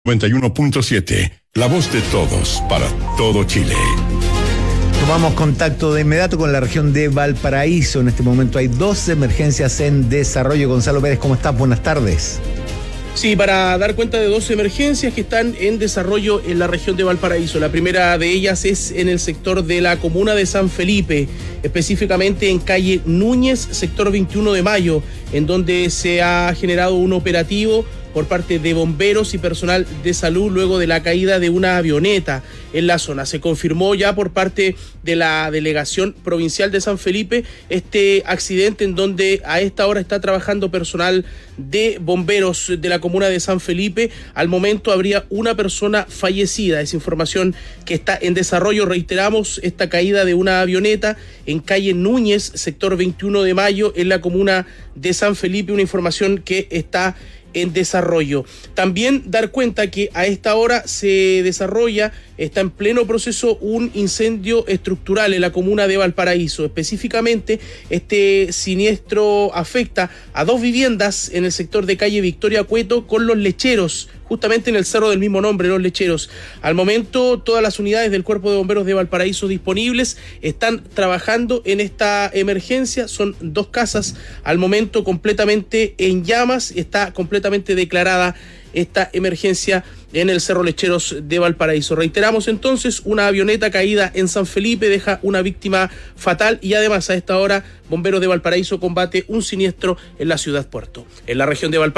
91.7, la voz de todos para todo Chile. Tomamos contacto de inmediato con la región de Valparaíso. En este momento hay 2 emergencias en desarrollo. Gonzalo Pérez, ¿cómo estás? Buenas tardes. Sí, para dar cuenta de 2 emergencias que están en desarrollo en la región de Valparaíso. La primera de ellas es en el sector de la comuna de San Felipe, específicamente en calle Núñez, sector 21 de Mayo, en donde se ha generado un operativo por parte de bomberos y personal de salud luego de la caída de una avioneta en la zona. Se confirmó ya por parte de la Delegación Provincial de San Felipe este accidente en donde a esta hora está trabajando personal de bomberos de la comuna de San Felipe. Al momento habría una persona fallecida. Es información que está en desarrollo. Reiteramos, esta caída de una avioneta en calle Núñez, sector 21 de Mayo, en la comuna de San Felipe, una información que está en desarrollo. También dar cuenta que a esta hora se desarrolla, está en pleno proceso, un incendio estructural en la comuna de Valparaíso. Específicamente, este siniestro afecta a 2 viviendas en el sector de calle Victoria Cueto con Los Lecheros, justamente en el cerro del mismo nombre, Los Lecheros. Al momento, todas las unidades del Cuerpo de Bomberos de Valparaíso disponibles están trabajando en esta emergencia. Son 2 casas al momento completamente en llamas. Está completamente declarada esta emergencia en el Cerro Lecheros de Valparaíso. Reiteramos entonces, una avioneta caída en San Felipe deja una víctima fatal y además a esta hora Bomberos de Valparaíso combate un siniestro en la ciudad puerto. En la región de Valparaíso